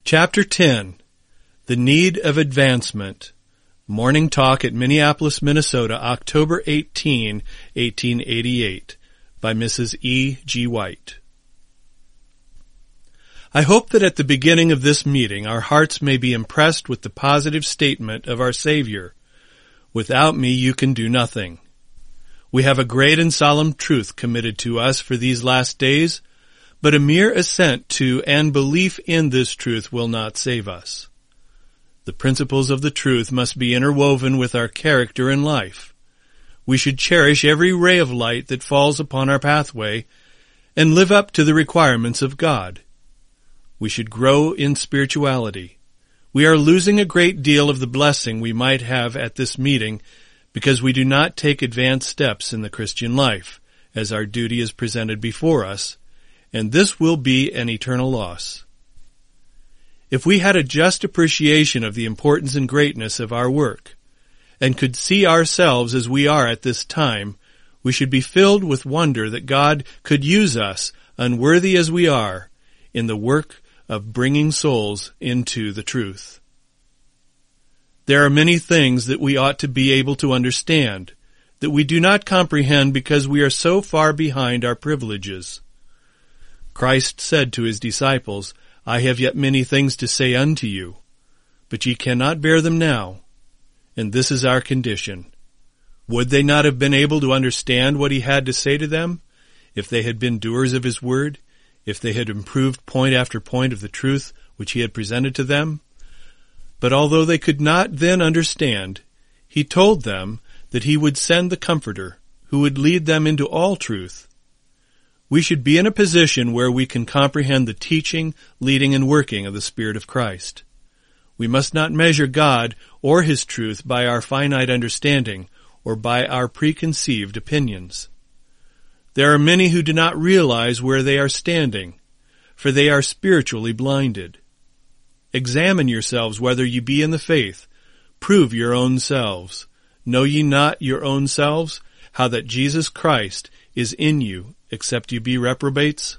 Chapter 10. The Need of Advancement. Morning Talk at Minneapolis, Minnesota, October 18, 1888, by Mrs. E. G. White. I hope that at the beginning of this meeting our hearts may be impressed with the positive statement of our Savior, "Without me you can do nothing." We have a great and solemn truth committed to us for these last days, but a mere assent to and belief in this truth will not save us. The principles of the truth must be interwoven with our character and life. We should cherish every ray of light that falls upon our pathway and live up to the requirements of God. We should grow in spirituality. We are losing a great deal of the blessing we might have at this meeting because we do not take advanced steps in the Christian life, as our duty is presented before us, and this will be an eternal loss. If we had a just appreciation of the importance and greatness of our work, and could see ourselves as we are at this time, we should be filled with wonder that God could use us, unworthy as we are, in the work of bringing souls into the truth. There are many things that we ought to be able to understand, that we do not comprehend because we are so far behind our privileges. Christ said to his disciples, "I have yet many things to say unto you, but ye cannot bear them now." And this is our condition. Would they not have been able to understand what he had to say to them, if they had been doers of his word, if they had improved point after point of the truth which he had presented to them? But although they could not then understand, he told them that he would send the Comforter, who would lead them into all truth. We should be in a position where we can comprehend the teaching, leading, and working of the Spirit of Christ. We must not measure God or his truth by our finite understanding or by our preconceived opinions. There are many who do not realize where they are standing, for they are spiritually blinded. Examine yourselves whether ye be in the faith. Prove your own selves. Know ye not your own selves, how that Jesus Christ is in you, except you be reprobates?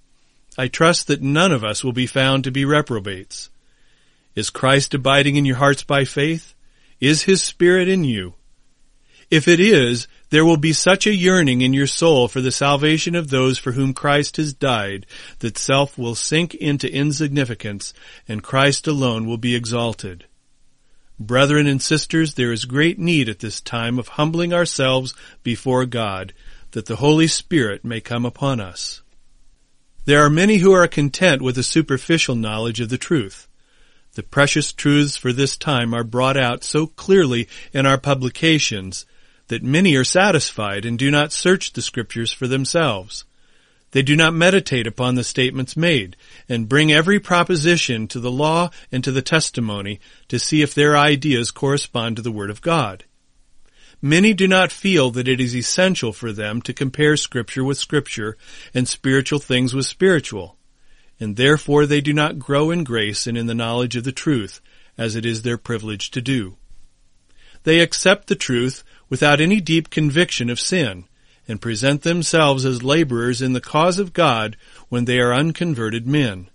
I trust that none of us will be found to be reprobates. Is Christ abiding in your hearts by faith? Is his Spirit in you? If it is, there will be such a yearning in your soul for the salvation of those for whom Christ has died that self will sink into insignificance and Christ alone will be exalted. Brethren and sisters, there is great need at this time of humbling ourselves before God, that the Holy Spirit may come upon us. There are many who are content with a superficial knowledge of the truth. The precious truths for this time are brought out so clearly in our publications that many are satisfied and do not search the Scriptures for themselves. They do not meditate upon the statements made and bring every proposition to the law and to the testimony to see if their ideas correspond to the Word of God. Many do not feel that it is essential for them to compare Scripture with Scripture and spiritual things with spiritual, and therefore they do not grow in grace and in the knowledge of the truth, as it is their privilege to do. They accept the truth without any deep conviction of sin, and present themselves as laborers in the cause of God when they are unconverted men.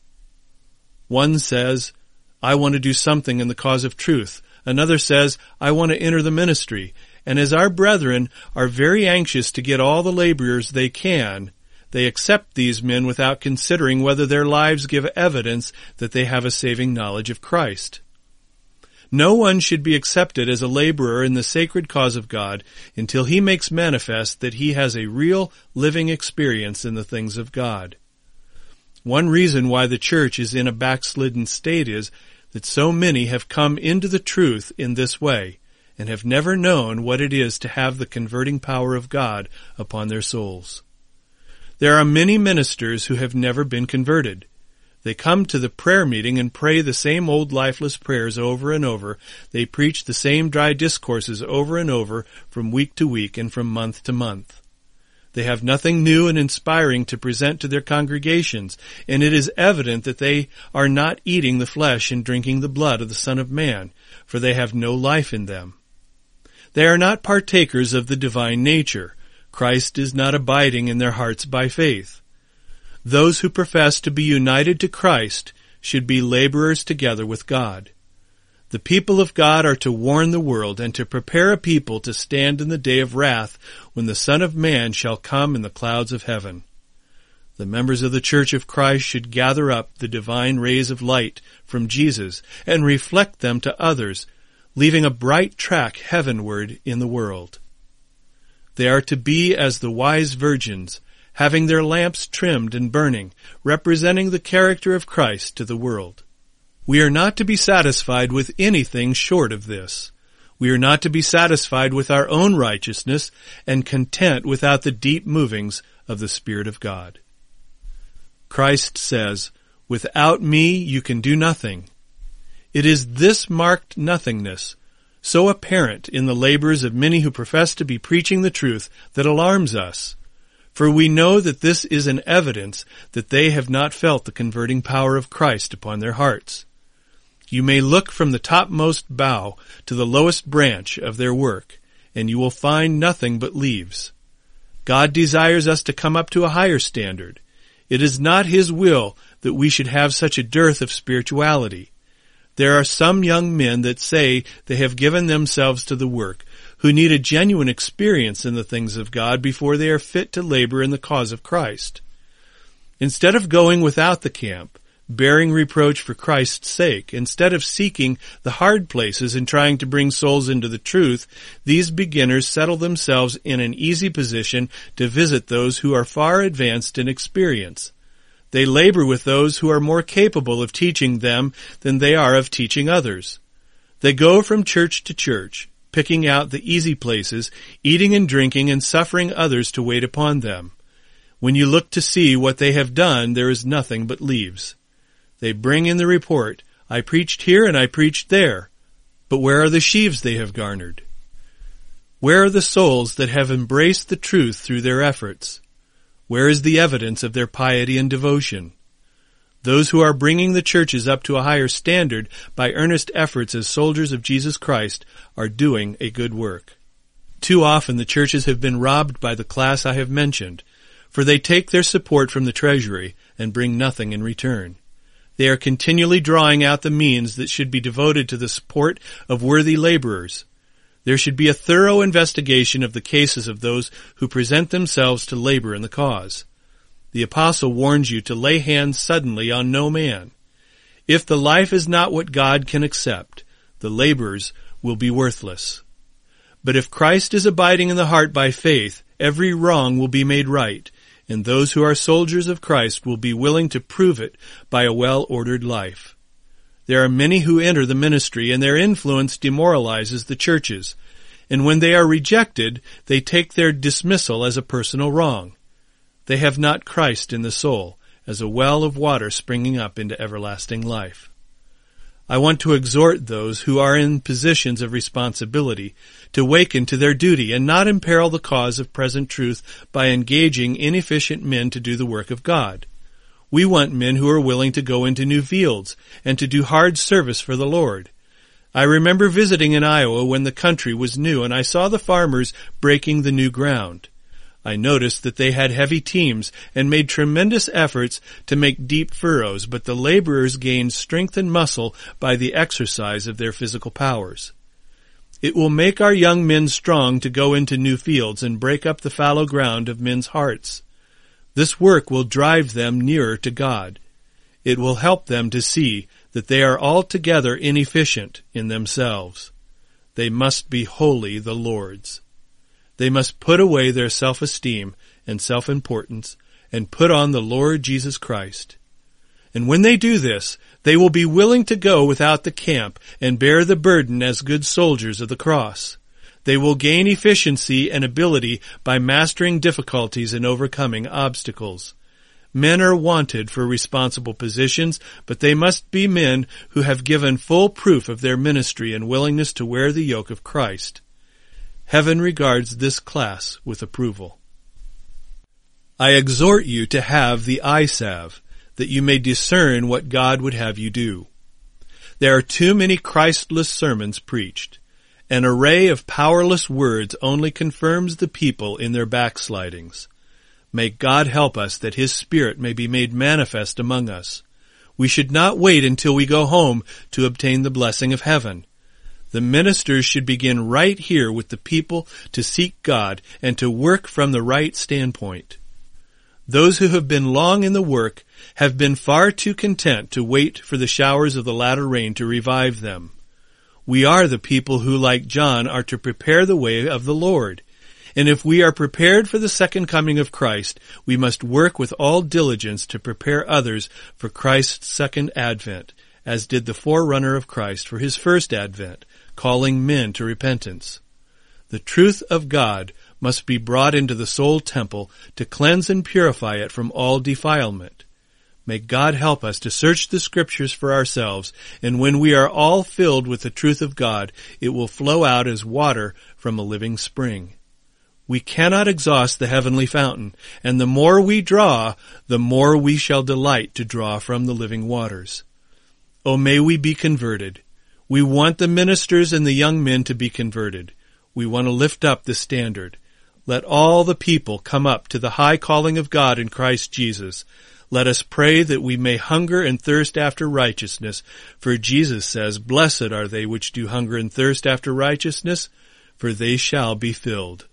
One says, "I want to do something in the cause of truth." Another says, "I want to enter the ministry." And as our brethren are very anxious to get all the laborers they can, they accept these men without considering whether their lives give evidence that they have a saving knowledge of Christ. No one should be accepted as a laborer in the sacred cause of God until he makes manifest that he has a real living experience in the things of God. One reason why the church is in a backslidden state is that so many have come into the truth in this way, and have never known what it is to have the converting power of God upon their souls. There are many ministers who have never been converted. They come to the prayer meeting and pray the same old lifeless prayers over and over. They preach the same dry discourses over and over from week to week and from month to month. They have nothing new and inspiring to present to their congregations, and it is evident that they are not eating the flesh and drinking the blood of the Son of Man, for they have no life in them. They are not partakers of the divine nature. Christ is not abiding in their hearts by faith. Those who profess to be united to Christ should be laborers together with God. The people of God are to warn the world and to prepare a people to stand in the day of wrath when the Son of Man shall come in the clouds of heaven. The members of the Church of Christ should gather up the divine rays of light from Jesus and reflect them to others, leaving a bright track heavenward in the world. They are to be as the wise virgins, having their lamps trimmed and burning, representing the character of Christ to the world. We are not to be satisfied with anything short of this. We are not to be satisfied with our own righteousness and content without the deep movings of the Spirit of God. Christ says, "Without me you can do nothing." It is this marked nothingness, so apparent in the labors of many who profess to be preaching the truth, that alarms us. For we know that this is an evidence that they have not felt the converting power of Christ upon their hearts. You may look from the topmost bough to the lowest branch of their work, and you will find nothing but leaves. God desires us to come up to a higher standard. It is not His will that we should have such a dearth of spirituality. There are some young men that say they have given themselves to the work, who need a genuine experience in the things of God before they are fit to labor in the cause of Christ. Instead of going without the camp, bearing reproach for Christ's sake, instead of seeking the hard places and trying to bring souls into the truth, these beginners settle themselves in an easy position to visit those who are far advanced in experience. They labor with those who are more capable of teaching them than they are of teaching others. They go from church to church, picking out the easy places, eating and drinking and suffering others to wait upon them. When you look to see what they have done, there is nothing but leaves. They bring in the report, "I preached here and I preached there." But where are the sheaves they have garnered? Where are the souls that have embraced the truth through their efforts? Where is the evidence of their piety and devotion? Those who are bringing the churches up to a higher standard by earnest efforts as soldiers of Jesus Christ are doing a good work. Too often the churches have been robbed by the class I have mentioned, for they take their support from the treasury and bring nothing in return. They are continually drawing out the means that should be devoted to the support of worthy laborers. There should be a thorough investigation of the cases of those who present themselves to labor in the cause. The apostle warns you to lay hands suddenly on no man. If the life is not what God can accept, the labors will be worthless. But if Christ is abiding in the heart by faith, every wrong will be made right, and those who are soldiers of Christ will be willing to prove it by a well-ordered life. There are many who enter the ministry, and their influence demoralizes the churches, and when they are rejected, they take their dismissal as a personal wrong. They have not Christ in the soul, as a well of water springing up into everlasting life. I want to exhort those who are in positions of responsibility to waken to their duty and not imperil the cause of present truth by engaging inefficient men to do the work of God. We want men who are willing to go into new fields and to do hard service for the Lord. I remember visiting in Iowa when the country was new, and I saw the farmers breaking the new ground. I noticed that they had heavy teams and made tremendous efforts to make deep furrows, but the laborers gained strength and muscle by the exercise of their physical powers. It will make our young men strong to go into new fields and break up the fallow ground of men's hearts. This work will drive them nearer to God. It will help them to see that they are altogether inefficient in themselves. They must be wholly the Lord's. They must put away their self-esteem and self-importance and put on the Lord Jesus Christ. And when they do this, they will be willing to go without the camp and bear the burden as good soldiers of the cross. They will gain efficiency and ability by mastering difficulties and overcoming obstacles. Men are wanted for responsible positions, but they must be men who have given full proof of their ministry and willingness to wear the yoke of Christ. Heaven regards this class with approval. I exhort you to have the eye salve, that you may discern what God would have you do. There are too many Christless sermons preached. An array of powerless words only confirms the people in their backslidings. May God help us that His Spirit may be made manifest among us. We should not wait until we go home to obtain the blessing of heaven. The ministers should begin right here with the people to seek God and to work from the right standpoint. Those who have been long in the work have been far too content to wait for the showers of the latter rain to revive them. We are the people who, like John, are to prepare the way of the Lord. And if we are prepared for the second coming of Christ, we must work with all diligence to prepare others for Christ's second advent, as did the forerunner of Christ for his first advent, calling men to repentance. The truth of God must be brought into the soul temple to cleanse and purify it from all defilement. May God help us to search the Scriptures for ourselves, and when we are all filled with the truth of God, it will flow out as water from a living spring. We cannot exhaust the heavenly fountain, and the more we draw, the more we shall delight to draw from the living waters. Oh, may we be converted. We want the ministers and the young men to be converted. We want to lift up the standard. Let all the people come up to the high calling of God in Christ Jesus. Let us pray that we may hunger and thirst after righteousness, for Jesus says, "Blessed are they which do hunger and thirst after righteousness, for they shall be filled."